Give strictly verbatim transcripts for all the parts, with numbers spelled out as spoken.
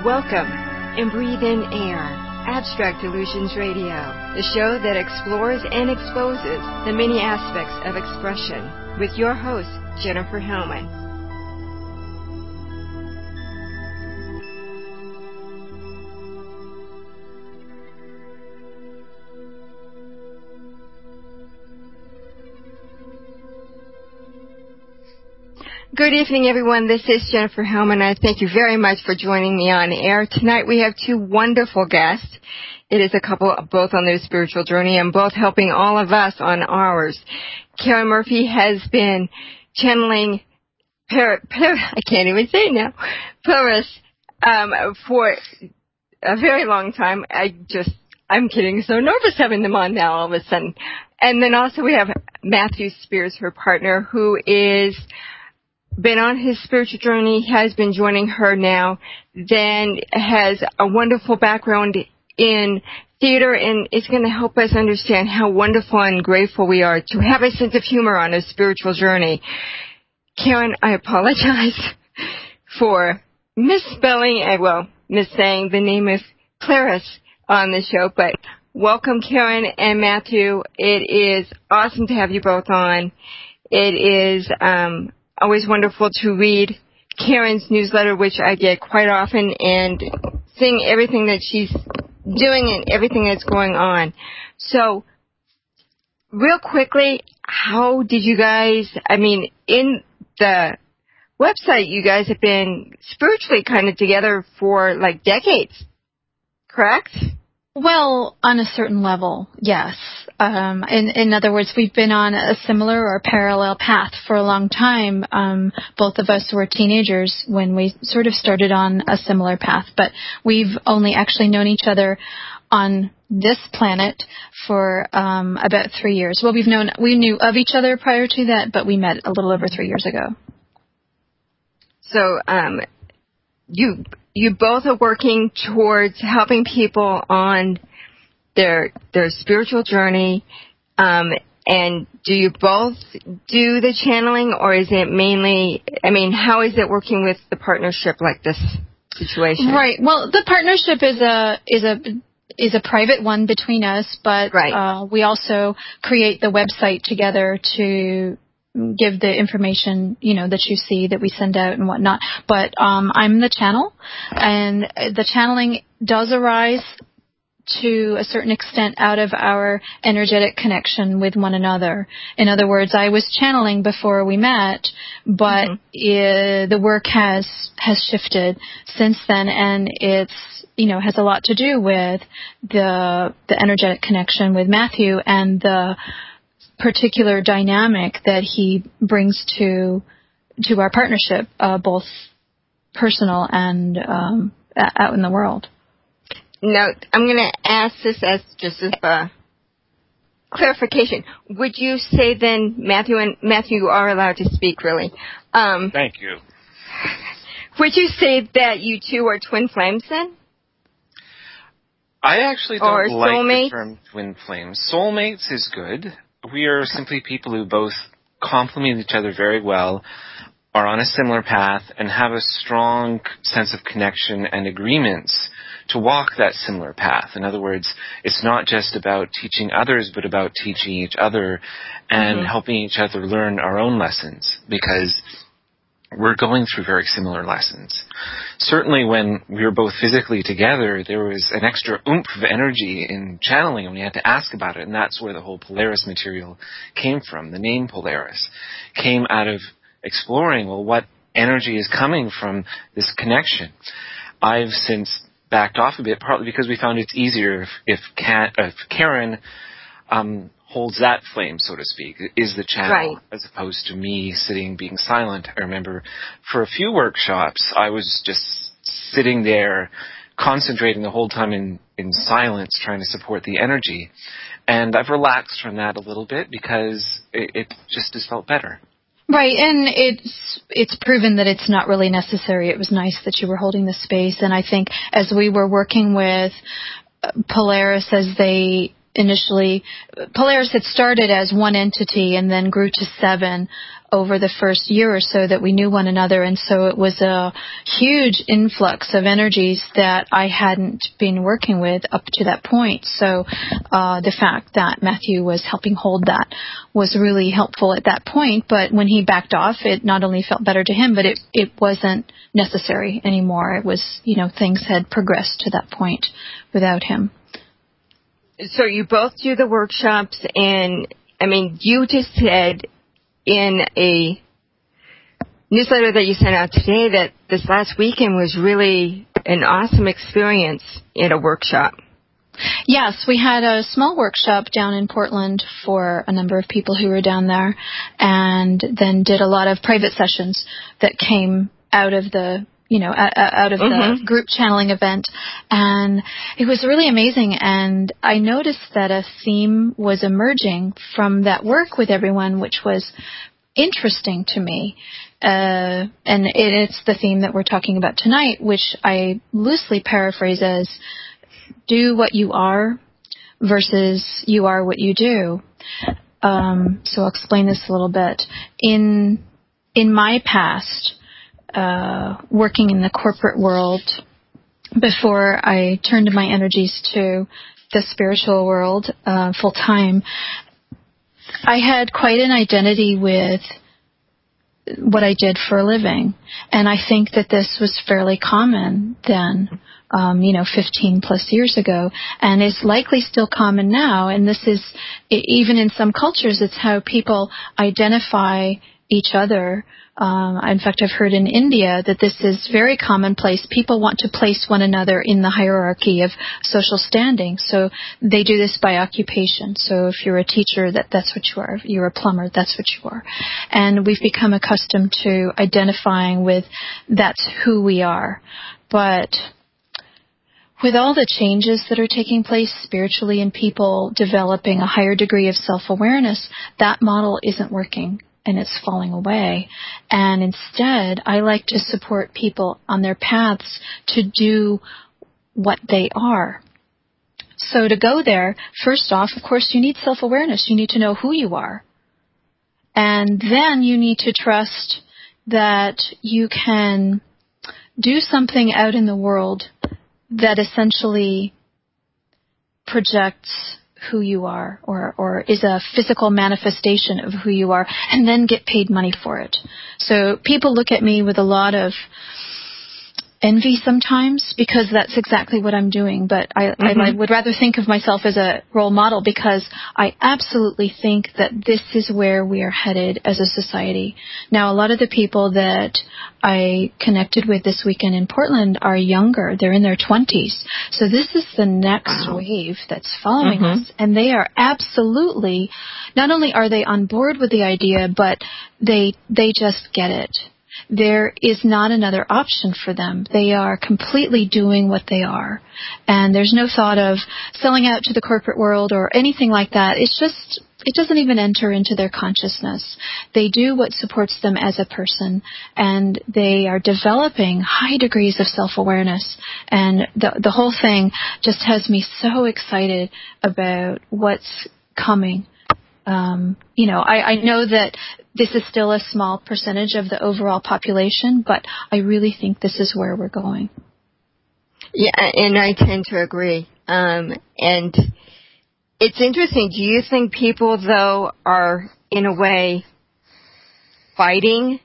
Welcome and breathe in air. Abstract Illusions Radio, the show that explores and exposes the many aspects of expression, with your host, Jennifer Hellman. Good evening, everyone. This is Jennifer Hellman. I thank you very much for joining me on air. Tonight we have two wonderful guests. It is a couple both on their spiritual journey and both helping all of us on ours. Karen Murphy has been channeling Par- Par- I can't even say it now, Paris um, for a very long time. I just, I'm getting so nervous having them on now all of a sudden. And then also we have Matthew Spears, her partner, who is been on his spiritual journey, has been joining her now, then has a wonderful background in theater, and is going to help us understand how wonderful and grateful we are to have a sense of humor on a spiritual journey. Karen, I apologize for misspelling, well, missaying the name of Clarice on the show, but welcome, Karen and Matthew. It is awesome to have you both on. It is um always wonderful to read Karen's newsletter, which I get quite often, and seeing everything that she's doing and everything that's going on. So, real quickly, how did you guys, I mean, in the website, you guys have been spiritually kind of together for like decades, correct? Well, on a certain level, yes. Um, in, in other words, we've been on a similar or parallel path for a long time. Um, both of us were teenagers when we sort of started on a similar path, but we've only actually known each other on this planet for um, about three years. Well, we've known we knew of each other prior to that, but we met a little over three years ago. So, um, you. You both are working towards helping people on their their spiritual journey. Um, and do you both do the channeling, or is it mainly, I mean, how is it working with the partnership like this situation? Right. Well, the partnership is a is a is a private one between us, but right. uh, we also create the website together to give the information, you know, that you see that we send out and whatnot. But um, I'm the channel, and the channeling does arise to a certain extent out of our energetic connection with one another. In other words, I was channeling before we met, but mm-hmm. it, the work has has shifted since then, and it's, you know, has a lot to do with the the energetic connection with Matthew and the particular dynamic that he brings to to our partnership, uh, both personal and um, out in the world. Now, I'm going to ask this as just as a clarification. Would you say then, Matthew, and Matthew, you are allowed to speak, really. Um, Thank you. Would you say that you two are twin flames then? I actually don't or like soulmates? the term twin flames. Soulmates is good. We are simply people who both complement each other very well, are on a similar path, and have a strong sense of connection and agreements to walk that similar path. In other words, it's not just about teaching others, but about teaching each other and mm-hmm. helping each other learn our own lessons, because we're going through very similar lessons. Certainly when we were both physically together, there was an extra oomph of energy in channeling, and we had to ask about it, and that's where the whole Polaris material came from. The name Polaris came out of exploring, well, what energy is coming from this connection. I've since backed off a bit, partly because we found it's easier if, if, Ka- if Karen um, holds that flame, so to speak, is the channel, right. as opposed to me sitting being silent. I remember for a few workshops, I was just sitting there concentrating the whole time in, in silence, trying to support the energy. And I've relaxed from that a little bit because it, it just has felt better. Right, and it's it's proven that it's not really necessary. It was nice that you were holding the space, and I think as we were working with Polaris, as they initially, Polaris had started as one entity and then grew to seven over the first year or so that we knew one another, and so it was a huge influx of energies that I hadn't been working with up to that point. So uh, the fact that Matthew was helping hold that was really helpful at that point, but when he backed off, it not only felt better to him, but it, it wasn't necessary anymore. It was, you know, things had progressed to that point without him. So you both do the workshops, and, I mean, you just said in a newsletter that you sent out today that this last weekend was really an awesome experience in a workshop. Yes, we had a small workshop down in Portland for a number of people who were down there, and then did a lot of private sessions that came out of the you know, out of mm-hmm. the group channeling event. And it was really amazing. And I noticed that a theme was emerging from that work with everyone, which was interesting to me. Uh, and it, it's the theme that we're talking about tonight, which I loosely paraphrase as do what you are versus you are what you do. Um, so I'll explain this a little bit. In, in my past, Uh, working in the corporate world before I turned my energies to the spiritual world uh, full time, I had quite an identity with what I did for a living. And I think that this was fairly common then, um, you know, fifteen plus years ago, and is likely still common now. And this is, even in some cultures, it's how people identify each other. Um, in fact, I've heard in India that this is very commonplace. People want to place one another in the hierarchy of social standing, so they do this by occupation. So if you're a teacher, that, that's what you are. If you're a plumber, that's what you are. And we've become accustomed to identifying with that's who we are. But with all the changes that are taking place spiritually and people developing a higher degree of self-awareness, that model isn't working. And it's falling away. And instead, I like to support people on their paths to do what they are. So to go there, first off, of course, you need self-awareness. You need to know who you are. And then you need to trust that you can do something out in the world that essentially projects who you are, or, or is a physical manifestation of who you are, and then get paid money for it. So people look at me with a lot of envy sometimes, because that's exactly what I'm doing. But I, mm-hmm. I, I would rather think of myself as a role model, because I absolutely think that this is where we are headed as a society. Now, a lot of the people that I connected with this weekend in Portland are younger. They're in their twenties. So this is the next wow. wave that's following mm-hmm. us. And they are absolutely, not only are they on board with the idea, but they they just get it. There is not another option for them. They are completely doing what they are. And there's no thought of selling out to the corporate world or anything like that. It's just, it doesn't even enter into their consciousness. They do what supports them as a person, and they are developing high degrees of self-awareness. And the, the whole thing just has me so excited about what's coming. Um, you know, I, I know that this is still a small percentage of the overall population, but I really think this is where we're going. Yeah, and I tend to agree. Um, and it's interesting. Do you think people, though, are, in a way, fighting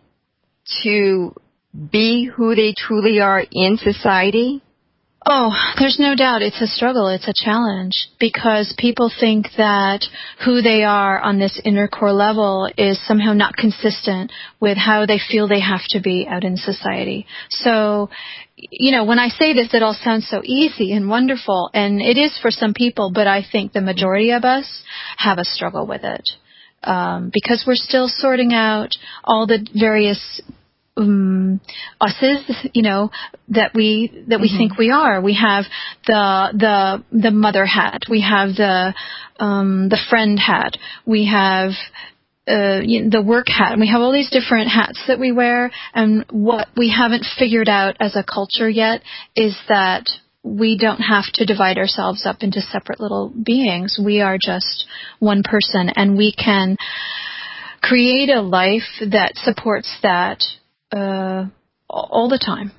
to be who they truly are in society? Oh, there's no doubt it's a struggle. It's a challenge, because people think that who they are on this inner core level is somehow not consistent with how they feel they have to be out in society. So, you know, when I say this, it all sounds so easy and wonderful, and it is for some people, but I think the majority of us have a struggle with it, um, because we're still sorting out all the various Um, us's, you know, that we that we mm-hmm. think we are. We have the the the mother hat. We have the um, the friend hat. We have uh, you know, the work hat. We have all these different hats that we wear. And what we haven't figured out as a culture yet is that we don't have to divide ourselves up into separate little beings. We are just one person, and we can create a life that supports that uh, all the time.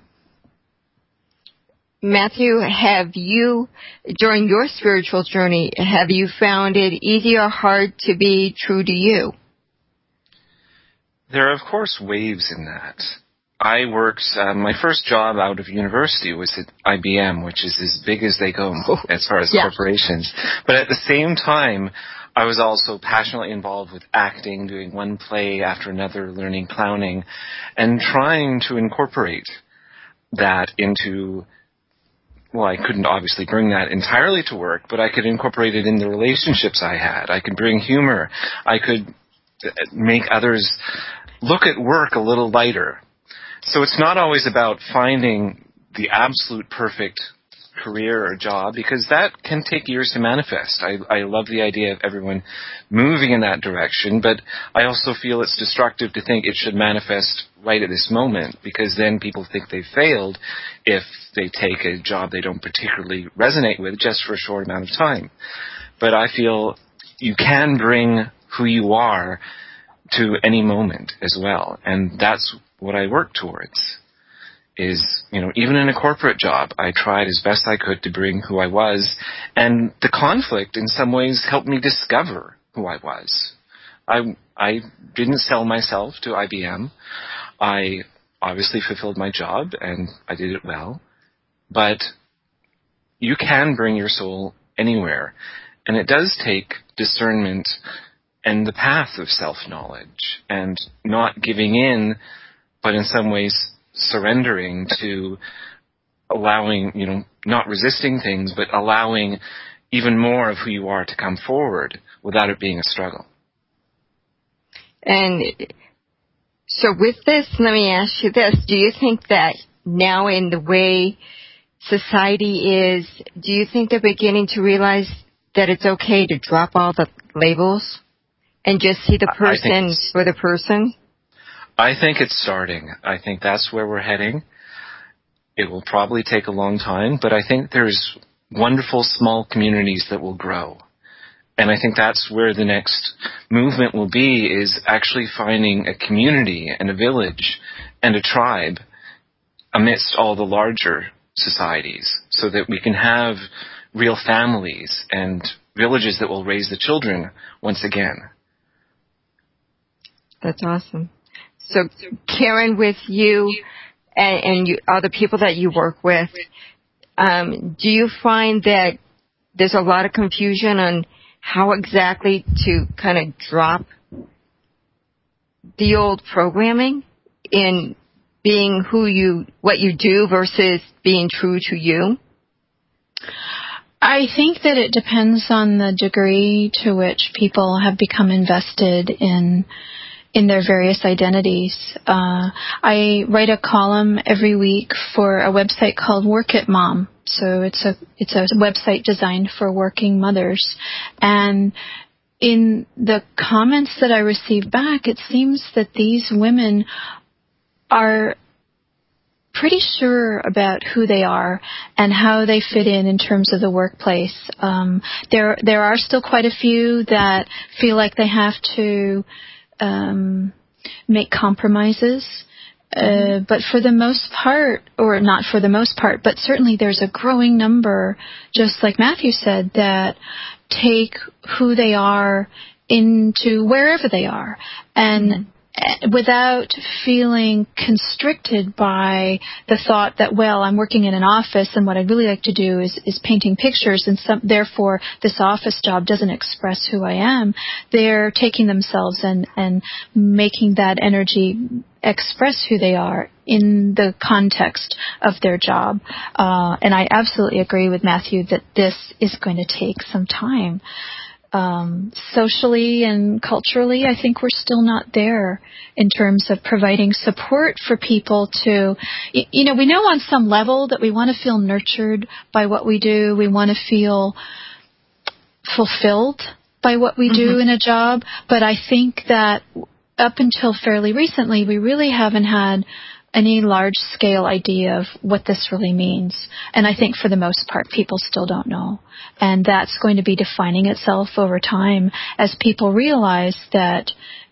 Matthew, have you, during your spiritual journey, have you found it easy or hard to be true to you? There are, of course, waves in that. I worked, uh, my first job out of university was at I B M, which is as big as they go as far as yeah. corporations. But at the same time, I was also passionately involved with acting, doing one play after another, learning clowning, and trying to incorporate that into, well, I couldn't obviously bring that entirely to work, but I could incorporate it in the relationships I had. I could bring humor. I could make others look at work a little lighter. So it's not always about finding the absolute perfect career or job, because that can take years to manifest. I, I love the idea of everyone moving in that direction, but I also feel it's destructive to think it should manifest right at this moment, because then people think they've failed if they take a job they don't particularly resonate with just for a short amount of time. But I feel you can bring who you are to any moment as well, and that's what I work towards. Is, you know, even in a corporate job, I tried as best I could to bring who I was, and the conflict in some ways helped me discover who I was. I I didn't sell myself to I B M. I obviously fulfilled my job, and I did it well. But you can bring your soul anywhere, and it does take discernment and the path of self-knowledge, and not giving in, but in some ways surrendering to allowing, you know, not resisting things, but allowing even more of who you are to come forward without it being a struggle. And so with this, let me ask you this. Do you think that now in the way society is, do you think they're beginning to realize that it's okay to drop all the labels and just see the person for the person? I think it's starting. I think that's where we're heading. It will probably take a long time, but I think there's wonderful small communities that will grow. And I think that's where the next movement will be, is actually finding a community and a village and a tribe amidst all the larger societies, so that we can have real families and villages that will raise the children once again. That's awesome. So, Karen, with you and, and you, other people that you work with, um, do you find that there's a lot of confusion on how exactly to kind of drop the old programming in being who you, what you do versus being true to you? I think that it depends on the degree to which people have become invested in in their various identities. Uh, I write a column every week for a website called Work It Mom. So it's a it's a website designed for working mothers. And in the comments that I receive back, it seems that these women are pretty sure about who they are and how they fit in in terms of the workplace. Um, there there are still quite a few that feel like they have to Um, make compromises, uh, mm-hmm. but for the most part, or not for the most part, but certainly there's a growing number, just like Matthew said, that take who they are into wherever they are, and mm-hmm. without feeling constricted by the thought that, well, I'm working in an office and what I'd really like to do is, is painting pictures, and some, therefore this office job doesn't express who I am. They're taking themselves and, and making that energy express who they are in the context of their job. Uh, and I absolutely agree with Matthew that this is going to take some time. Um, socially and culturally, I think we're still not there in terms of providing support for people to, you know, we know on some level that we want to feel nurtured by what we do. We want to feel fulfilled by what we mm-hmm. do in a job. But I think that up until fairly recently, we really haven't had any large-scale idea of what this really means. And I think for the most part, people still don't know. And that's going to be defining itself over time as people realize that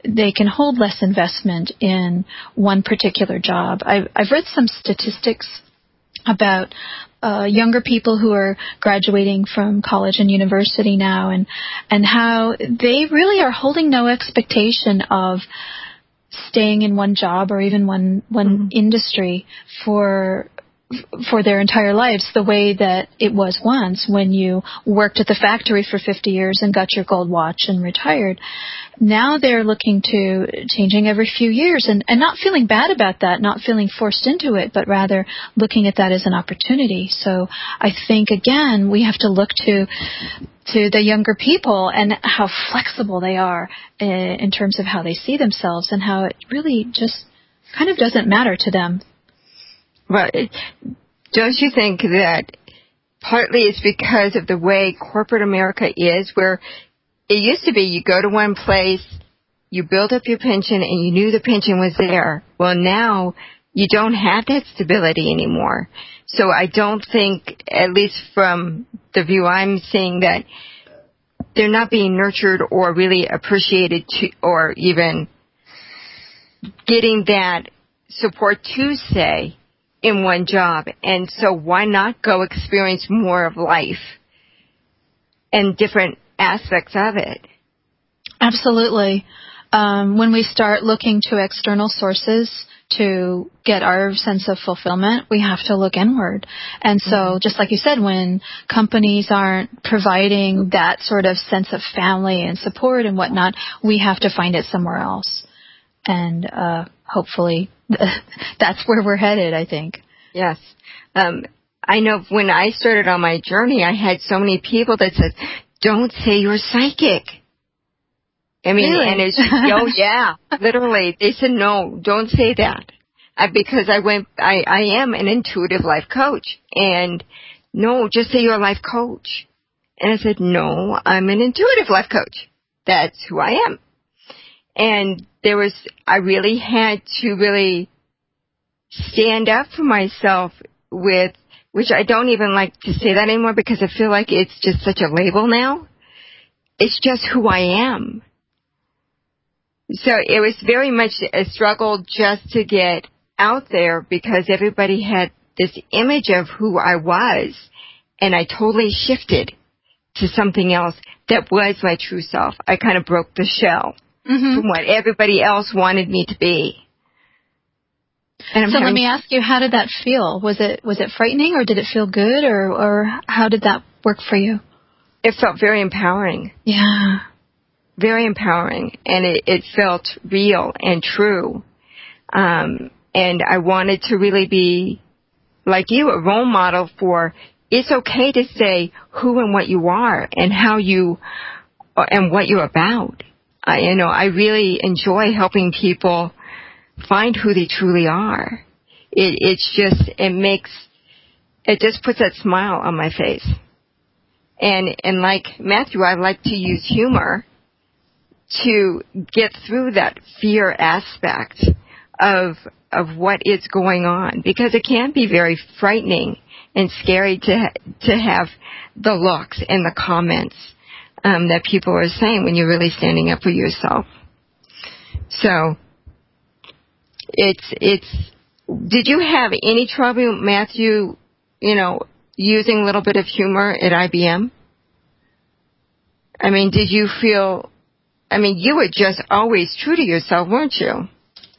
they can hold less investment in one particular job. I've, I've read some statistics about uh, younger people who are graduating from college and university now, and and how they really are holding no expectation of staying in one job or even one one mm-hmm. industry for for their entire lives, the way that it was once when you worked at the factory for fifty years and got your gold watch and retired. Now they're looking to changing every few years and, and not feeling bad about that, not feeling forced into it, but rather looking at that as an opportunity. So I think, again, we have to look to to the younger people and how flexible they are in terms of how they see themselves and how it really just kind of doesn't matter to them. Well, don't you think that partly it's because of the way corporate America is, where it used to be you go to one place, you build up your pension, and you knew the pension was there. Well, now you don't have that stability anymore. So I don't think, at least from the view I'm seeing, that they're not being nurtured or really appreciated to, or even getting that support to stay in one job. And so why not go experience more of life and different aspects of it? Absolutely. Um, when we start looking to external sources to get our sense of fulfillment, we have to look inward. And so, mm-hmm. just like you said, when companies aren't providing that sort of sense of family and support and whatnot, we have to find it somewhere else. And uh, hopefully that's where we're headed, I think. Yes. Um, I know when I started on my journey, I had so many people that said, don't say you're psychic. I mean, really? and it's, oh yeah, literally. They said, no, don't say that. I, because I went, I, I am an intuitive life coach. And no, just say you're a life coach. And I said, no, I'm an intuitive life coach. That's who I am. And there was, I really had to really stand up for myself with, which I don't even like to say that anymore because I feel like it's just such a label now. It's just who I am. So it was very much a struggle just to get out there because everybody had this image of who I was, and I totally shifted to something else that was my true self. I kind of broke the shell mm-hmm. from what everybody else wanted me to be. And so let me ask you, how did that feel? Was it was it frightening, or did it feel good, or, or how did that work for you? It felt very empowering. Yeah. Very empowering, and it, it felt real and true. Um, and I wanted to really be, like you, a role model for it's okay to say who and what you are and how you, and what you're about. I, you know, I really enjoy helping people find who they truly are. It, it's just, it makes, it just puts that smile on my face. And, and like Matthew, I like to use humor to get through that fear aspect of, of what is going on, because it can be very frightening and scary to, to have the looks and the comments, um, that people are saying when you're really standing up for yourself. So, It's, it's, did you have any trouble, Matthew, you know, using a little bit of humor at I B M? I mean, did you feel, I mean, you were just always true to yourself, weren't you?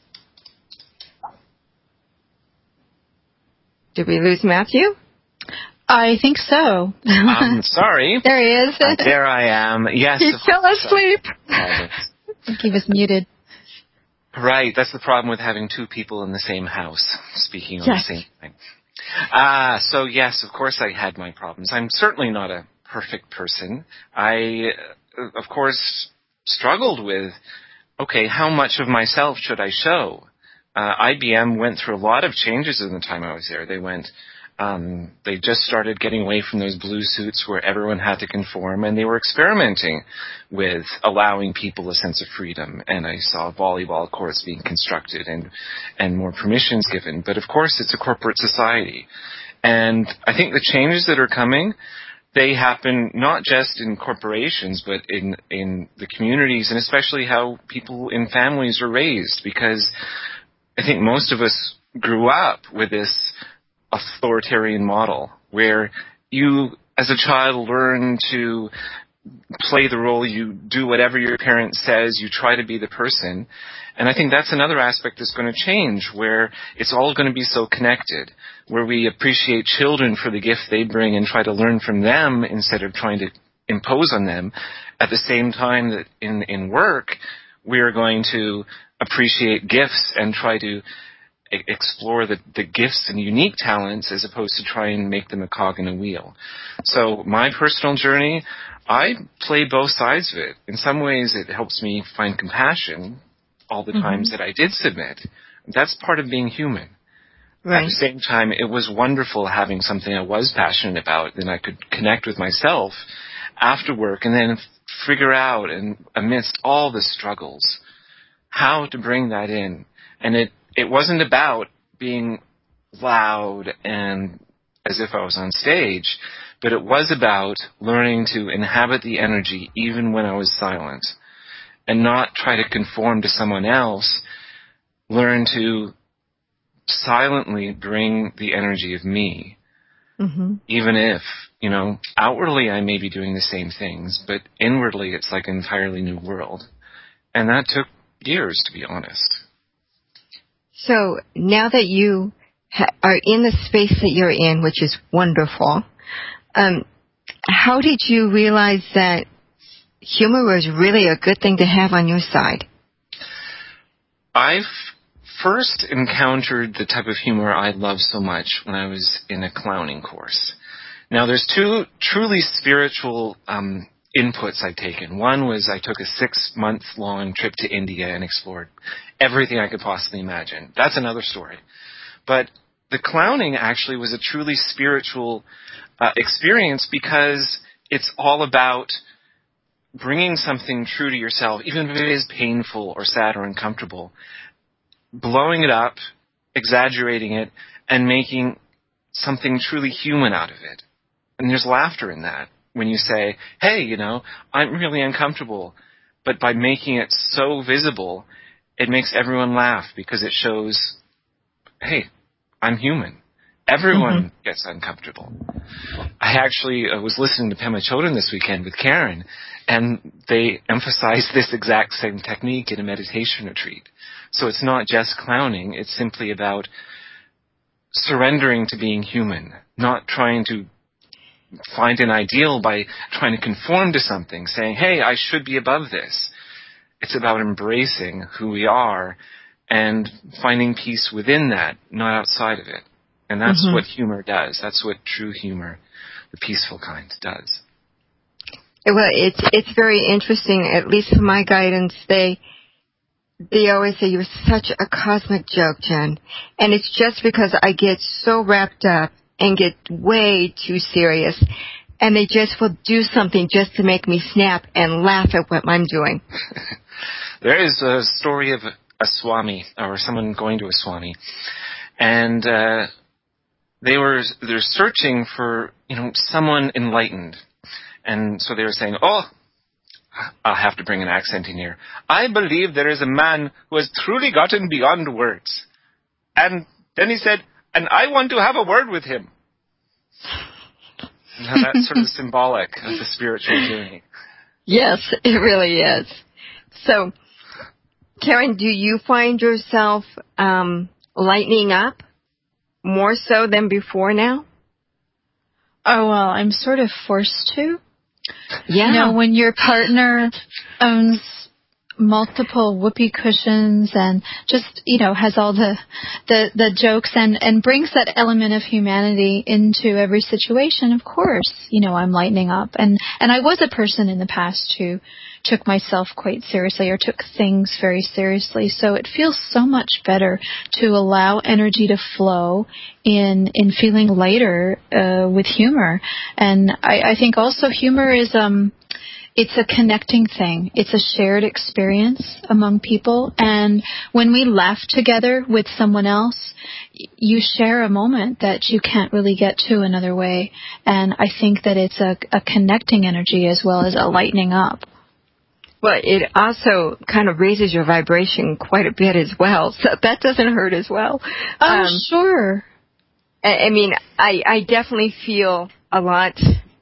Did we lose Matthew? I think so. I'm sorry. There he is. uh, there I am. Yes. He fell asleep. I think he was muted. Right, that's the problem with having two people in the same house speaking on yes. the same thing. Ah, uh, so yes, of course I had my problems. I'm certainly not a perfect person. I, uh, of course, struggled with, okay, how much of myself should I show? Uh, I B M went through a lot of changes in the time I was there. They went, um, they just started getting away from those blue suits where everyone had to conform, and they were experimenting with allowing people a sense of freedom. And I saw volleyball courts being constructed and, and more permissions given. But of course, it's a corporate society. And I think the changes that are coming they happen not just in corporations, but in, in the communities, and especially how people in families are raised, because I think most of us grew up with this authoritarian model where you, as a child, learn to play the role, you do whatever your parent says, you try to be the person. And I think that's another aspect that's going to change, where it's all going to be so connected, where we appreciate children for the gift they bring and try to learn from them instead of trying to impose on them. At the same time that in, in work, we are going to appreciate gifts and try to explore the, the gifts and unique talents as opposed to try and make them a cog in a wheel. So my personal journey, I play both sides of it. In some ways, it helps me find compassion all the mm-hmm. times that I did submit. That's part of being human. Right. At the same time, it was wonderful having something I was passionate about, then I could connect with myself after work and then figure out, and amidst all the struggles, how to bring that in. And it, it wasn't about being loud and as if I was on stage, but it was about learning to inhabit the energy even when I was silent and not try to conform to someone else, learn to silently bring the energy of me, mm-hmm. even if, you know, outwardly I may be doing the same things, but inwardly it's like an entirely new world. And that took years, to be honest. So now that you ha- are in the space that you're in, which is wonderful, um, how did you realize that humor was really a good thing to have on your side? I've first encountered the type of humor I love so much when I was in a clowning course. Now, there's two truly spiritual um, inputs I've taken. One was I took a six-month-long trip to India and explored everything I could possibly imagine. That's another story. But the clowning actually was a truly spiritual uh, experience because it's all about bringing something true to yourself, even if it is painful or sad or uncomfortable, blowing it up, exaggerating it, and making something truly human out of it. And there's laughter in that when you say, hey, you know, I'm really uncomfortable. But by making it so visible, it makes everyone laugh because it shows, hey, I'm human. Everyone mm-hmm. gets uncomfortable. I actually uh, was listening to Pema Chodron this weekend with Karen, and they emphasized this exact same technique in a meditation retreat. So it's not just clowning, it's simply about surrendering to being human, not trying to find an ideal by trying to conform to something, saying, hey, I should be above this. It's about embracing who we are and finding peace within that, not outside of it. And that's mm-hmm. what humor does. That's what true humor, the peaceful kind, does. Well, it's it's very interesting. At least for my guidance, they they always say you're such a cosmic joke, Jen, and it's just because I get so wrapped up and get way too serious, and they just will do something just to make me snap and laugh at what I'm doing. There is a story of a swami or someone going to a swami, and uh, they were they're searching for you know someone enlightened. And so they were saying, oh, I'll have to bring an accent in here. I believe there is a man who has truly gotten beyond words. And then he said, and I want to have a word with him. Now that's sort of symbolic of the spiritual journey. Yes, it really is. So, Karen, do you find yourself um, lightening up more so than before now? Oh, well, I'm sort of forced to. Yeah. You know, when your partner owns multiple whoopee cushions and just, you know, has all the the, the jokes and, and brings that element of humanity into every situation, of course, you know, I'm lightening up. And, and I was a person in the past who took myself quite seriously or took things very seriously. So it feels so much better to allow energy to flow in in feeling lighter uh, with humor. And I, I think also humor is um it's a connecting thing. It's a shared experience among people. And when we laugh together with someone else, you share a moment that you can't really get to another way. And I think that it's a, a connecting energy as well as a lightening up. Well, it also kind of raises your vibration quite a bit as well. So that doesn't hurt as well. Oh, um, sure. I, I mean, I, I definitely feel a lot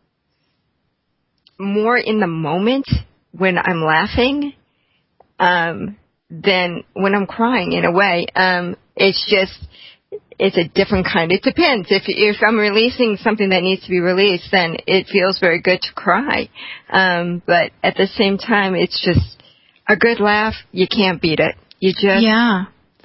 more in the moment when I'm laughing um, than when I'm crying, in a way. Um, it's just, it's a different kind. It depends. If if I'm releasing something that needs to be released, then it feels very good to cry. Um, but at the same time, it's just a good laugh. You can't beat it. You just... Yeah.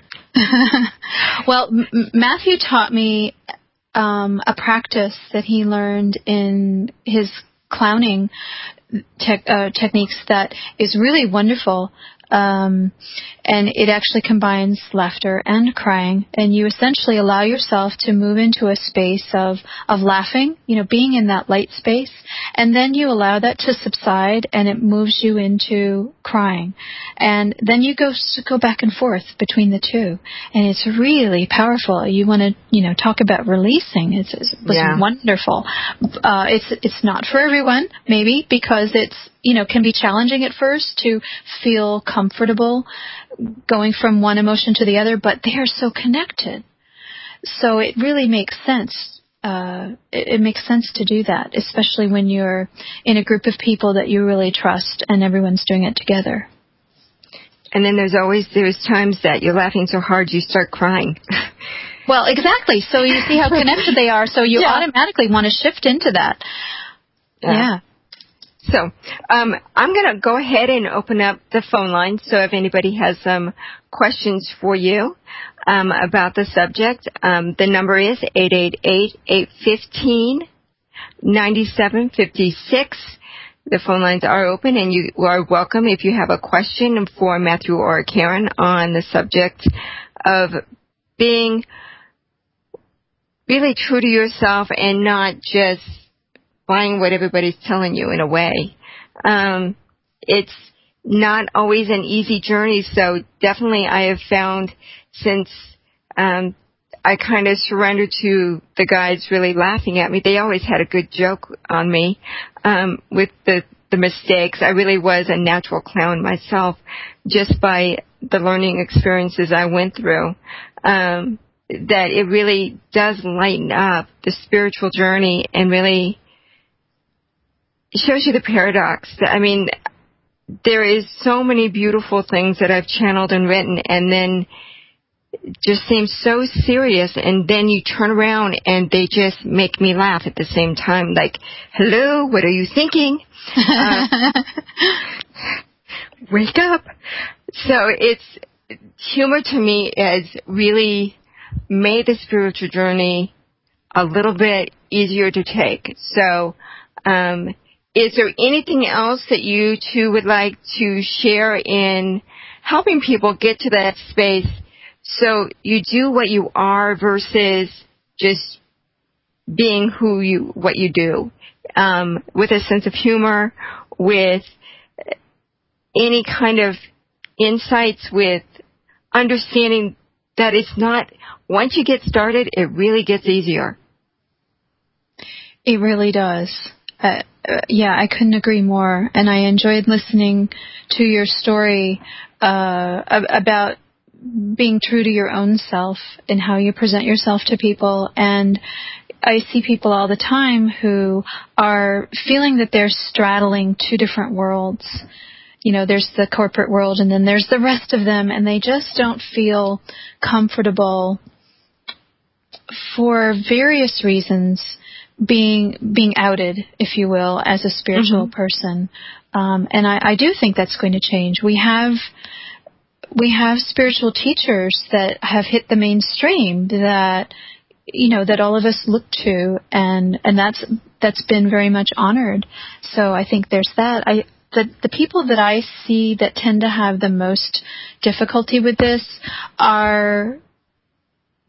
Well, M- Matthew taught me um, a practice that he learned in his clowning te- uh, techniques that is really wonderful. Um, and it actually combines laughter and crying. And you essentially allow yourself to move into a space of, of laughing, you know, being in that light space. And then you allow that to subside and it moves you into crying. And then you go, go back and forth between the two. And it's really powerful. You want to, you know, talk about releasing. It's, it was yeah. wonderful. Uh, it's, it's not for everyone, maybe, because it's, you know, can be challenging at first to feel comfortable going from one emotion to the other, but they are so connected. So it really makes sense. Uh, it, it makes sense to do that, especially when you're in a group of people that you really trust and everyone's doing it together. And then there's always, there's times that you're laughing so hard you start crying. Well, exactly. So you see how connected they are. So you yeah. automatically want to shift into that. Yeah. yeah. So um, I'm going to go ahead and open up the phone line. So if anybody has some questions for you um, about the subject, um, the number is eight eight eight, eight one five, nine seven five six. The phone lines are open, and you are welcome if you have a question for Matthew or Karen on the subject of being really true to yourself and not just buying what everybody's telling you, in a way. Um, it's not always an easy journey, so definitely I have found since um, I kind of surrendered to the guys really laughing at me, they always had a good joke on me um, with the, the mistakes. I really was a natural clown myself just by the learning experiences I went through. Um, that it really does lighten up the spiritual journey and really it shows you the paradox. I mean, there is so many beautiful things that I've channeled and written, and then it just seems so serious, and then you turn around and they just make me laugh at the same time. Like, hello, what are you thinking? Uh, wake up. So it's, humor to me has really made the spiritual journey a little bit easier to take. So, um, is there anything else that you two would like to share in helping people get to that space so you do what you are versus just being who you, what you do, um, with a sense of humor, with any kind of insights, with understanding that it's not, once you get started, it really gets easier. It really does. Uh, uh, yeah, I couldn't agree more. And I enjoyed listening to your story uh, about being true to your own self and how you present yourself to people. And I see people all the time who are feeling that they're straddling two different worlds. You know, there's the corporate world and then there's the rest of them, and they just don't feel comfortable for various reasons being being outed, if you will, as a spiritual mm-hmm. person. Um, and I, I do think that's going to change. We have we have spiritual teachers that have hit the mainstream that, you know, that all of us look to, and, and that's that's been very much honored. So I think there's that. I the the people that I see that tend to have the most difficulty with this are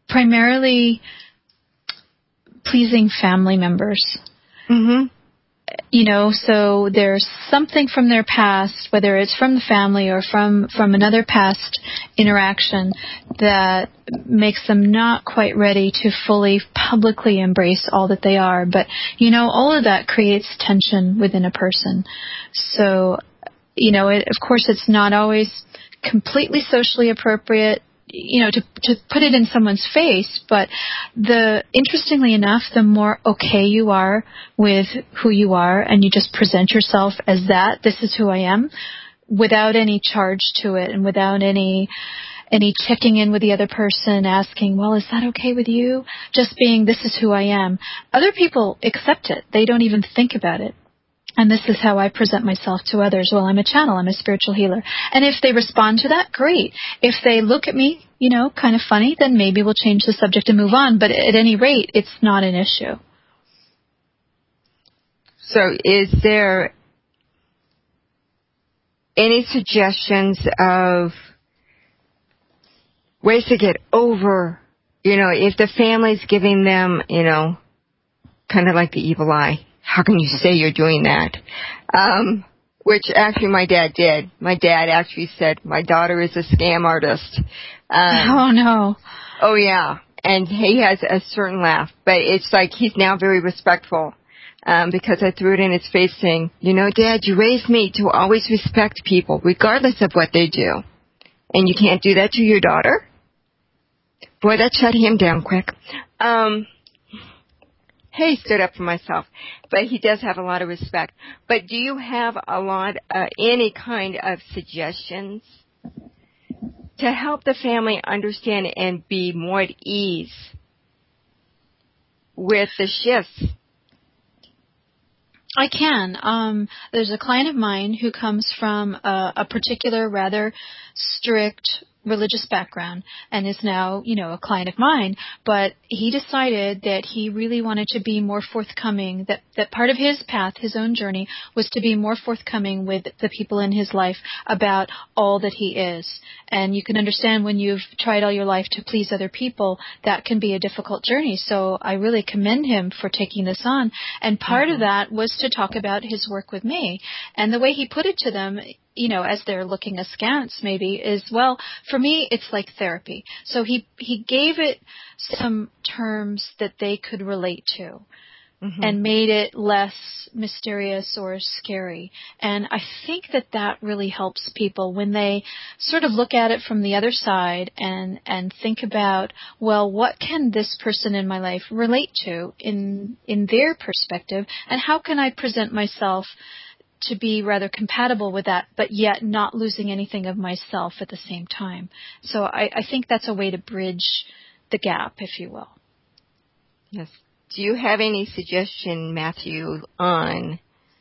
primarily pleasing family members. Mm-hmm. you know, so there's something from their past, whether it's from the family or from, from another past interaction, that makes them not quite ready to fully publicly embrace all that they are. But, you know, all of that creates tension within a person. So, you know, it, of course, it's not always completely socially appropriate, you know, to, to put it in someone's face, but the, interestingly enough, the more okay you are with who you are and you just present yourself as that, this is who I am, without any charge to it and without any, any checking in with the other person, asking, well, is that okay with you? Just being, this is who I am. Other people accept it. They don't even think about it. And this is how I present myself to others. Well, I'm a channel. I'm a spiritual healer. And if they respond to that, great. If they look at me, you know, kind of funny, then maybe we'll change the subject and move on. But at any rate, it's not an issue. So is there any suggestions of ways to get over, you know, if the family's giving them, you know, kind of like the evil eye? How can you say you're doing that? Um, which actually my dad did. My dad actually said, my daughter is a scam artist. Um, oh, no. Oh, yeah. And he has a certain laugh. But it's like he's now very respectful um, because I threw it in his face saying, you know, Dad, you raised me to always respect people regardless of what they do. And you can't do that to your daughter? Boy, that shut him down quick. Um He stood up for myself, but he does have a lot of respect. But do you have a lot, uh, any kind of suggestions to help the family understand and be more at ease with the shifts? I can. Um, there's a client of mine who comes from a, a particular rather strict religious background and is now, you know, a client of mine, but he decided that he really wanted to be more forthcoming, that, that part of his path, his own journey, was to be more forthcoming with the people in his life about all that he is. And you can understand when you've tried all your life to please other people, that can be a difficult journey. So I really commend him for taking this on. And part mm-hmm. of that was to talk about his work with me. And the way he put it to them, you know, as they're looking askance maybe, is, well, for me, it's like therapy. So he, he gave it some terms that they could relate to mm-hmm. and made it less mysterious or scary. And I think that that really helps people when they sort of look at it from the other side and, and think about, well, what can this person in my life relate to in, in their perspective, and how can I present myself to be rather compatible with that, but yet not losing anything of myself at the same time. So I, I think that's a way to bridge the gap, if you will. Yes. Do you have any suggestion, Matthew, on...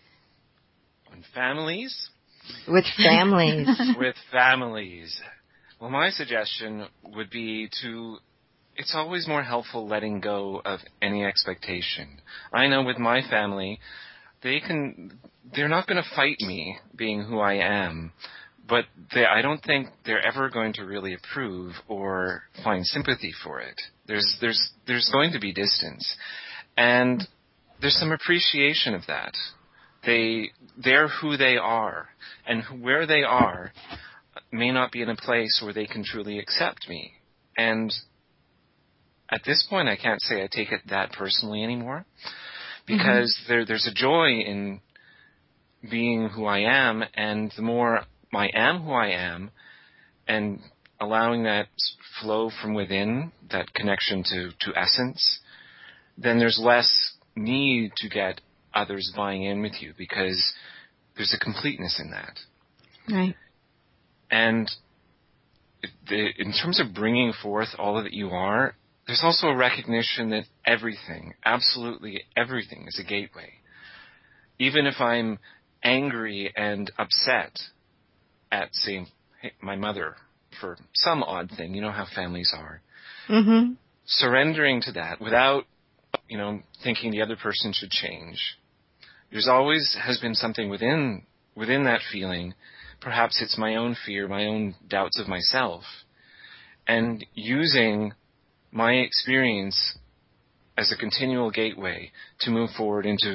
On families? With families. With families. Well, my suggestion would be to... It's always more helpful letting go of any expectation. I know with my family, they can... They're not going to fight me being who I am, but they, I don't think they're ever going to really approve or find sympathy for it. There's, there's, there's going to be distance, and there's some appreciation of that. They, they're who they are, and where they are may not be in a place where they can truly accept me. And at this point, I can't say I take it that personally anymore, because mm-hmm. there, there's a joy in being who I am, and the more I am who I am, and allowing that flow from within, that connection to, to essence, then there's less need to get others buying in with you, because there's a completeness in that. Right. And the, in terms of bringing forth all that you are, there's also a recognition that everything, absolutely everything, is a gateway. Even if I'm angry and upset at, say, my mother for some odd thing, you know how families are. Mm-hmm. Surrendering to that without, you know, thinking the other person should change. There's always has been something within within that feeling. Perhaps it's my own fear, my own doubts of myself, and using my experience as a continual gateway to move forward into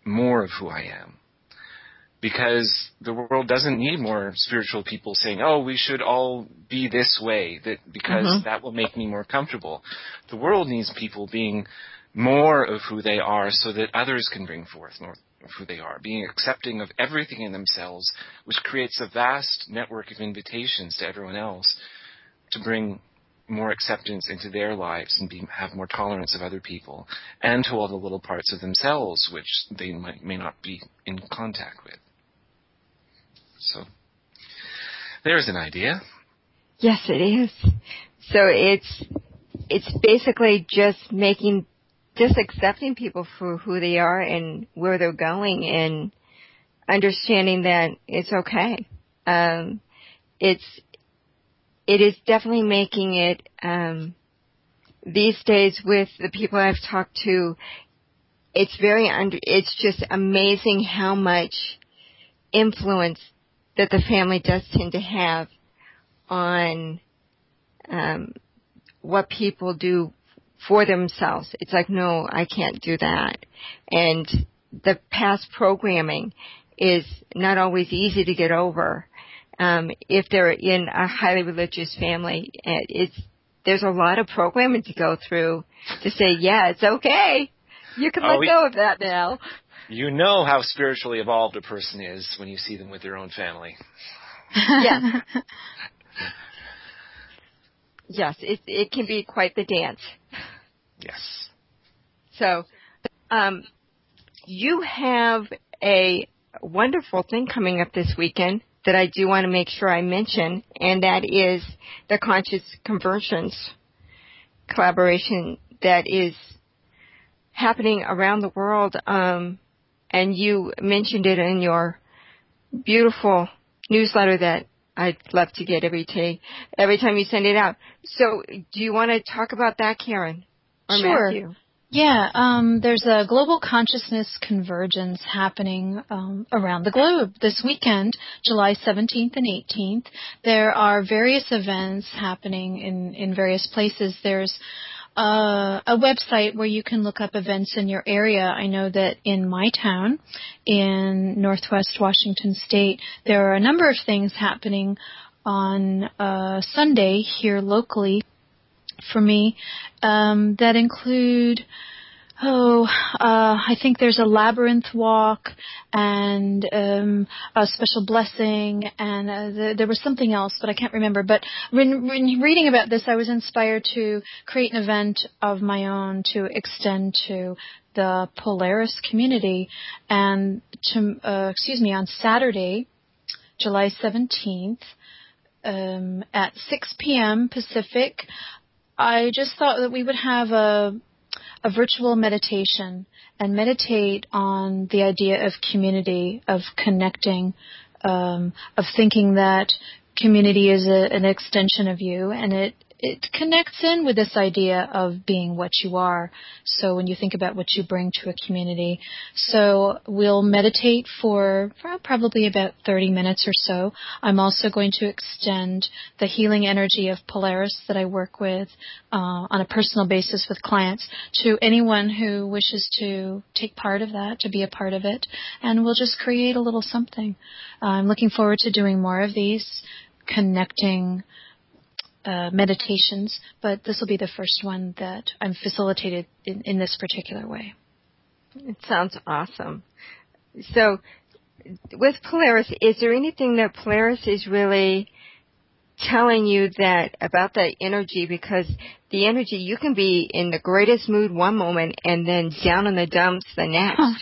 more of who I am. Because the world doesn't need more spiritual people saying, oh, we should all be this way, that because mm-hmm. that will make me more comfortable. The world needs people being more of who they are so that others can bring forth more of who they are, being accepting of everything in themselves, which creates a vast network of invitations to everyone else to bring more acceptance into their lives and be, have more tolerance of other people, and to all the little parts of themselves which they might, may not be in contact with. So, there's an idea. Yes, it is. So it's it's basically just making, just accepting people for who they are and where they're going, and understanding that it's okay. Um, it's it is definitely making it um, these days with the people I've talked to. It's very under. It's just amazing how much influence that the family does tend to have on um, what people do for themselves. It's like, no, I can't do that. And the past programming is not always easy to get over. Um, if they're in a highly religious family, it's there's a lot of programming to go through to say, yeah, it's okay. You can let oh, go of that now. You know how spiritually evolved a person is when you see them with their own family. Yes. Yes, it, it can be quite the dance. Yes. So, um, you have a wonderful thing coming up this weekend that I do want to make sure I mention, and that is the Conscious Conversions collaboration that is happening around the world. Um, and you mentioned it in your beautiful newsletter that I'd love to get every day, every time you send it out. So do you want to talk about that, Karen? Or sure. Matthew? Yeah, um, there's a global consciousness convergence happening um, around the globe this weekend, July seventeenth and eighteenth. There are various events happening in, in various places. There's Uh, a website where you can look up events in your area. I know that in my town, in Northwest Washington State, there are a number of things happening on uh, Sunday here locally for me um, that include, oh, uh, I think there's a labyrinth walk and um, a special blessing, and uh, the, there was something else, but I can't remember. But when, when reading about this, I was inspired to create an event of my own to extend to the Polaris community. And to, uh, excuse me, on Saturday, July seventeenth, um, at six p.m. Pacific, I just thought that we would have a a virtual meditation and meditate on the idea of community, of connecting, um, of thinking that community is a, an extension of you, and it, it connects in with this idea of being what you are. So when you think about what you bring to a community. So we'll meditate for probably about thirty minutes or so. I'm also going to extend the healing energy of Polaris that I work with uh, on a personal basis with clients to anyone who wishes to take part of that, to be a part of it. And we'll just create a little something. Uh, I'm looking forward to doing more of these, connecting Uh, meditations, but this will be the first one that I'm facilitated in, in this particular way. It sounds awesome. So with Polaris, is there anything that Polaris is really telling you that about that energy? Because the energy, you can be in the greatest mood one moment and then down in the dumps the next.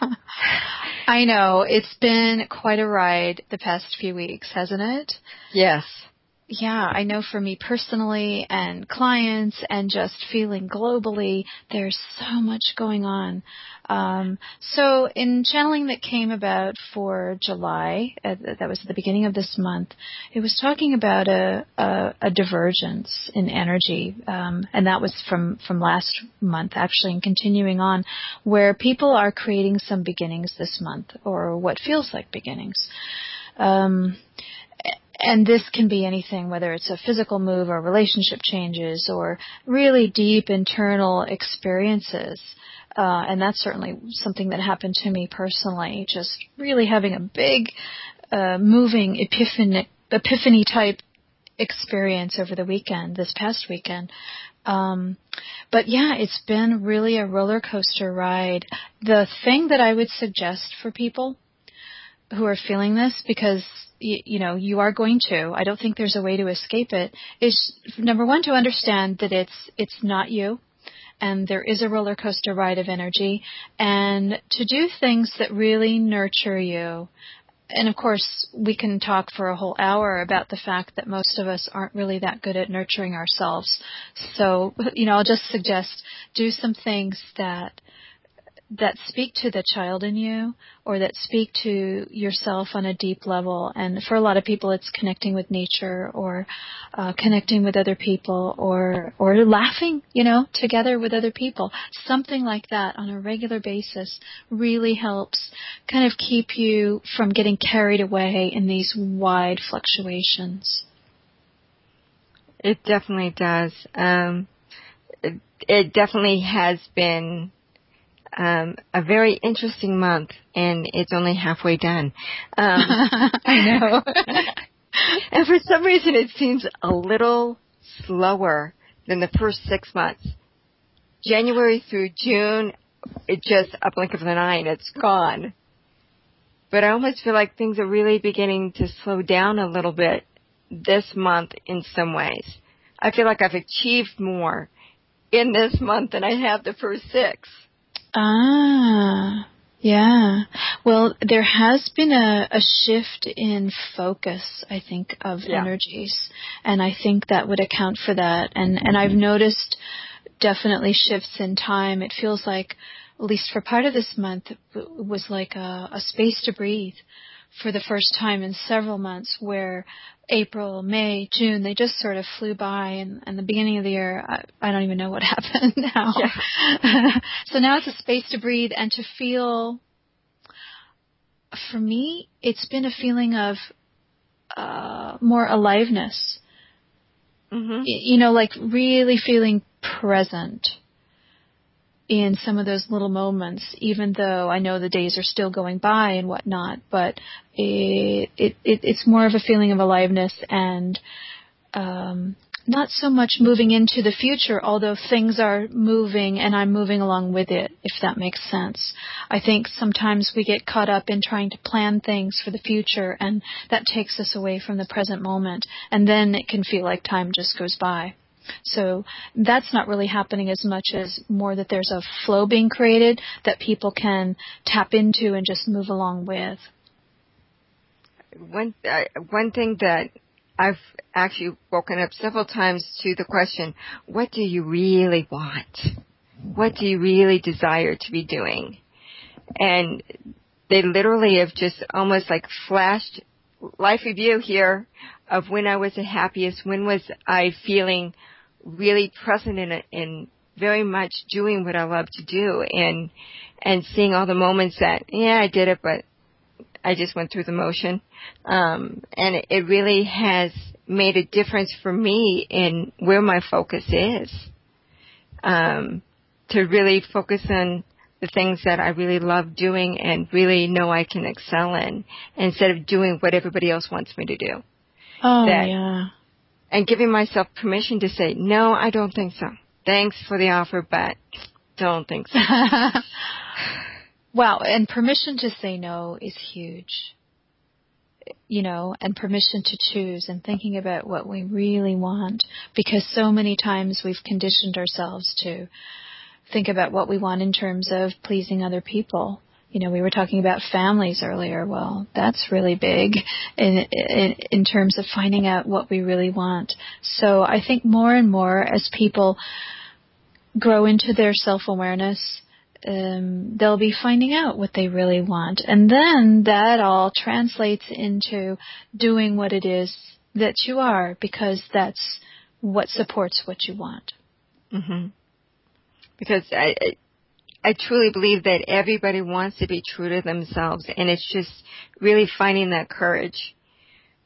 I know. It's been quite a ride the past few weeks, hasn't it? Yes. Yeah, I know for me personally and clients and just feeling globally, there's so much going on. Um, so in channeling that came about for July, uh, that was at the beginning of this month, it was talking about a, a, a divergence in energy, um, and that was from, from last month actually, and continuing on, where people are creating some beginnings this month, or what feels like beginnings. Um, and this can be anything, whether it's a physical move or relationship changes or really deep internal experiences. Uh, and that's certainly something that happened to me personally, just really having a big, uh, moving epiphany, epiphany type experience over the weekend, this past weekend. Um, but yeah, it's been really a roller coaster ride. The thing that I would suggest for people who are feeling this, because you, you know, you are going to, I don't think there's a way to escape it, is number one, to understand that it's, it's not you. And there is a roller coaster ride of energy, and to do things that really nurture you. And of course, we can talk for a whole hour about the fact that most of us aren't really that good at nurturing ourselves. So, you know, I'll just suggest do some things that that speak to the child in you, or that speak to yourself on a deep level. And for a lot of people, it's connecting with nature, or uh, connecting with other people, or or laughing, you know, together with other people. Something like that on a regular basis really helps kind of keep you from getting carried away in these wide fluctuations. It definitely does. Um, it, it definitely has been Um, a very interesting month, and it's only halfway done. Um, I know. And for some reason, it seems a little slower than the first six months. January through June, it just a blink of an eye and it's gone. But I almost feel like things are really beginning to slow down a little bit this month in some ways. I feel like I've achieved more in this month than I have the first six. Ah, yeah. Well, there has been a, a shift in focus, I think, of yeah. energies. And I think that would account for that. And, and I've noticed definitely shifts in time. It feels like, at least for part of this month, it was like a, a space to breathe for the first time in several months, where April, May, June, they just sort of flew by, and, and the beginning of the year, I, I don't even know what happened now. Yeah. So now it's a space to breathe and to feel. For me, it's been a feeling of uh, more aliveness. Mm-hmm. You know, like really feeling present in some of those little moments, even though I know the days are still going by and whatnot, but it, it, it it's more of a feeling of aliveness, and um, not so much moving into the future, although things are moving and I'm moving along with it, if that makes sense. I think sometimes we get caught up in trying to plan things for the future, and that takes us away from the present moment, and then it can feel like time just goes by. So that's not really happening as much as more that there's a flow being created that people can tap into and just move along with. One uh, one thing that I've actually woken up several times to the question, what do you really want? What do you really desire to be doing? And they literally have just almost like flashed life review here of when I was the happiest, when was I feeling really present in it, in very much doing what I love to do, and and seeing all the moments that, yeah, I did it, but I just went through the motion. Um, and it, it really has made a difference for me in where my focus is, um, to really focus on the things that I really love doing and really know I can excel in, instead of doing what everybody else wants me to do. Oh, that, yeah. And giving myself permission to say, no, I don't think so. Thanks for the offer, but don't think so. Wow, and permission to say no is huge. You know, and permission to choose, and thinking about what we really want, because so many times we've conditioned ourselves to think about what we want in terms of pleasing other people. You know, we were talking about families earlier. Well, that's really big in, in in terms of finding out what we really want. So I think more and more as people grow into their self-awareness, um, they'll be finding out what they really want. And then that all translates into doing what it is that you are, because that's what supports what you want. Mm-hmm. Because I... I I truly believe that everybody wants to be true to themselves, and it's just really finding that courage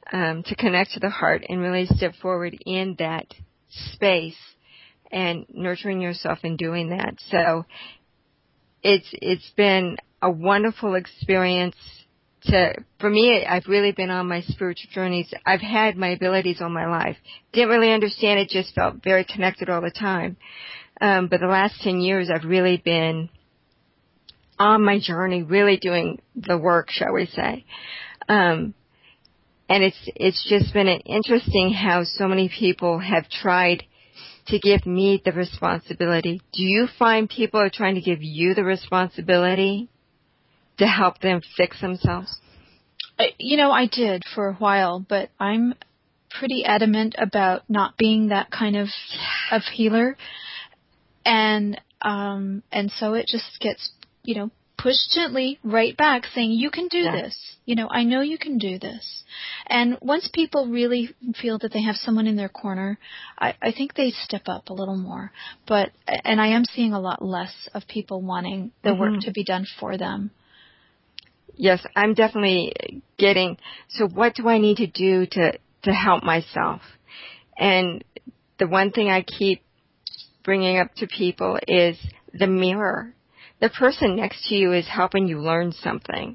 um, to connect to the heart and really step forward in that space and nurturing yourself in doing that. So it's it's been a wonderful experience. To for me, I've really been on my spiritual journeys. I've had my abilities all my life. Didn't really understand it, just felt very connected all the time. Um, but the last ten years, I've really been on my journey, really doing the work, shall we say. Um, and it's it's just been an interesting how so many people have tried to give me the responsibility. Do you find people are trying to give you the responsibility to help them fix themselves? I, you know, I did for a while, but I'm pretty adamant about not being that kind of of healer. And um, and so it just gets, you know, pushed gently right back saying, you can do yeah. this. You know, I know you can do this. And once people really feel that they have someone in their corner, I, I think they step up a little more. But, and I am seeing a lot less of people wanting the mm-hmm. work to be done for them. Yes, I'm definitely getting, so what do I need to do to, to help myself? And the one thing I keep bringing up to people is the mirror. The person next to you is helping you learn something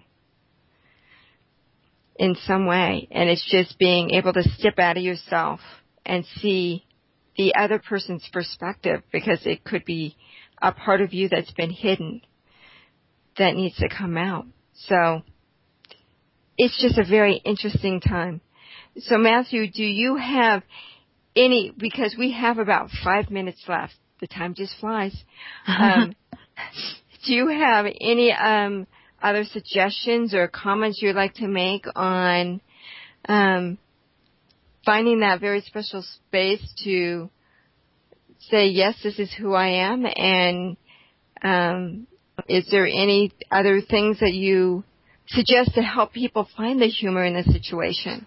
in some way. And it's just being able to step out of yourself and see the other person's perspective, because it could be a part of you that's been hidden that needs to come out. So it's just a very interesting time. So Matthew, do you have any, because we have about five minutes left. The time just flies. Um, do you have any um, other suggestions or comments you'd like to make on um, finding that very special space to say, yes, this is who I am? And um, is there any other things that you suggest to help people find the humor in the situation?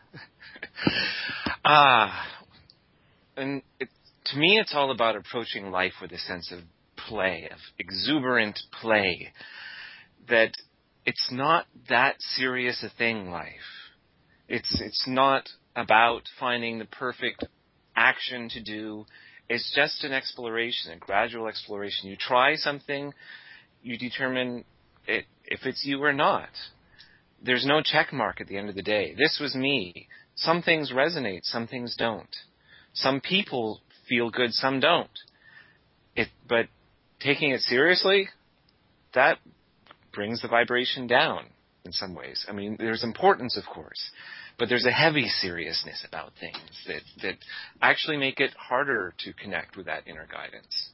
Ah, uh, and it, to me, it's all about approaching life with a sense of play, of exuberant play, that it's not that serious a thing, life. It's it's not about finding the perfect action to do. It's just an exploration, a gradual exploration. You try something, you determine it, if it's you or not. There's no check mark at the end of the day. This was me. Some things resonate, some things don't. Some people feel good, some don't. It, but taking it seriously, that brings the vibration down in some ways. I mean, there's importance, of course, but there's a heavy seriousness about things that, that actually make it harder to connect with that inner guidance.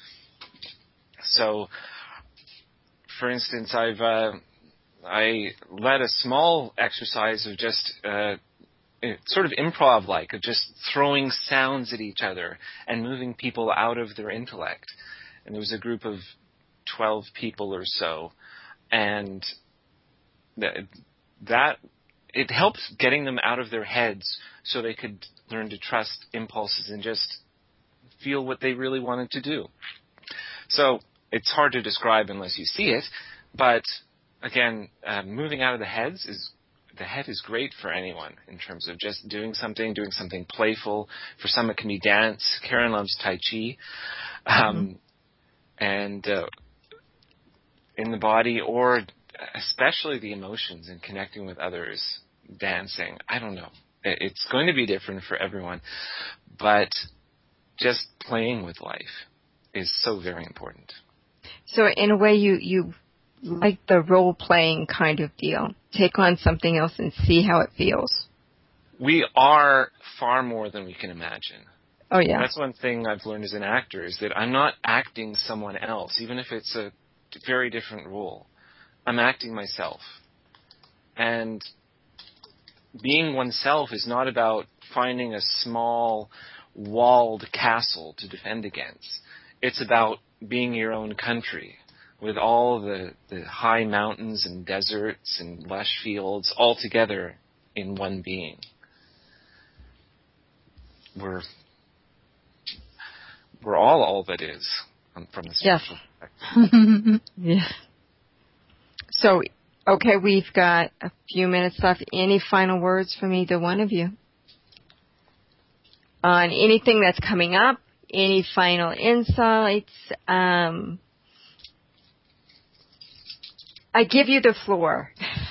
So, for instance, I've uh, I led a small exercise of just uh, sort of improv-like, of just throwing sounds at each other and moving people out of their intellect. And there was a group of twelve people or so, and that, that it helps getting them out of their heads so they could learn to trust impulses and just feel what they really wanted to do. So it's hard to describe unless you see it, but again, uh, moving out of the heads is the head is great for anyone in terms of just doing something, doing something playful. For some, it can be dance. Karen loves Tai Chi. Um, mm-hmm. And uh, in the body, or especially the emotions and connecting with others, dancing. I don't know. It's going to be different for everyone. But just playing with life is so very important. So in a way, you, you like the role-playing kind of deal. Take on something else and see how it feels. We are far more than we can imagine. Oh, yeah. That's one thing I've learned as an actor, is that I'm not acting someone else, even if it's a very different role. I'm acting myself. And being oneself is not about finding a small, walled castle to defend against. It's about being your own country, with all the, the high mountains and deserts and lush fields all together in one being. We're we're all all that is from the spiritual perspective. Yeah. So Okay, we've got a few minutes left. Any final words from either one of you? On anything that's coming up, any final insights? Um, I give you the floor.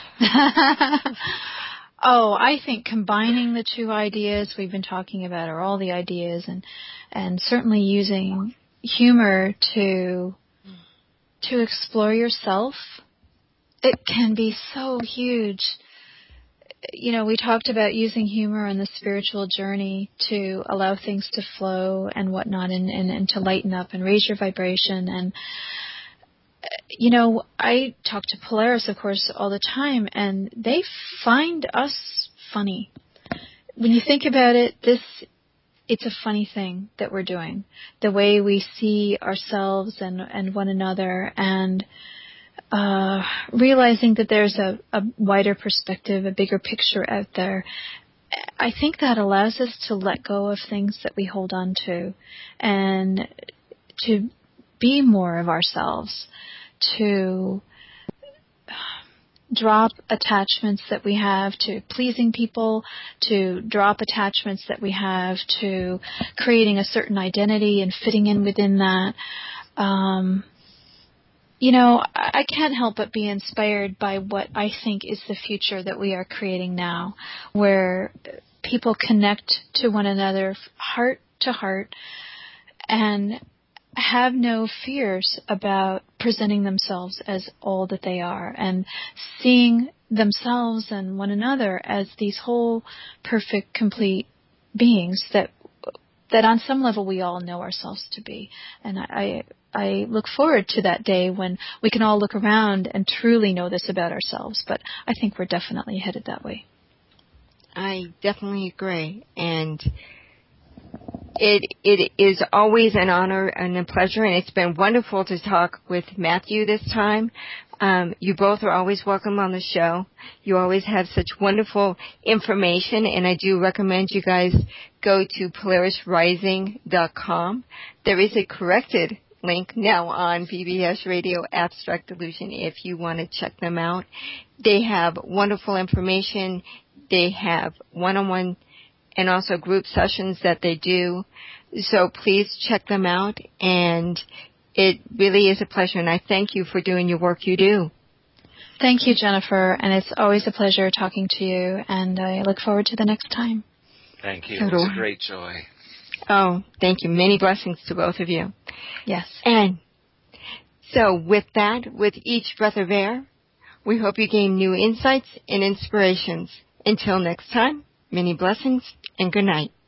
Oh, I think combining the two ideas we've been talking about, or all the ideas, and and certainly using humor to to explore yourself, it can be so huge. You know, we talked about using humor on the spiritual journey to allow things to flow and whatnot, and, and, and to lighten up and raise your vibration. And, you know, I talk to Polaris, of course, all the time, and they find us funny. When you think about it, this it's a funny thing that we're doing. The way we see ourselves and, and one another, and uh, realizing that there's a, a wider perspective, a bigger picture out there. I think that allows us to let go of things that we hold on to and to be more of ourselves, to drop attachments that we have to pleasing people, to drop attachments that we have to creating a certain identity and fitting in within that. Um, you know, I can't help but be inspired by what I think is the future that we are creating now, where people connect to one another heart to heart and have no fears about presenting themselves as all that they are, and seeing themselves and one another as these whole perfect, complete beings that that on some level we all know ourselves to be. And I, I look forward to that day when we can all look around and truly know this about ourselves. But I think we're definitely headed that way. I definitely agree. And It it is always an honor and a pleasure, and it's been wonderful to talk with Matthew this time. Um, you both are always welcome on the show. You always have such wonderful information, and I do recommend you guys go to polaris rising dot com. There is a corrected link now on B B S Radio Abstract Illusion if you want to check them out. They have wonderful information. They have one-on-one and also group sessions that they do. So please check them out, and it really is a pleasure, and I thank you for doing your work you do. Thank you, Jennifer, and it's always a pleasure talking to you, and I look forward to the next time. Thank you. It was a great joy. Oh, thank you. Many blessings to both of you. Yes. And so with that, with each breath of air, we hope you gain new insights and inspirations. Until next time, many blessings and good night.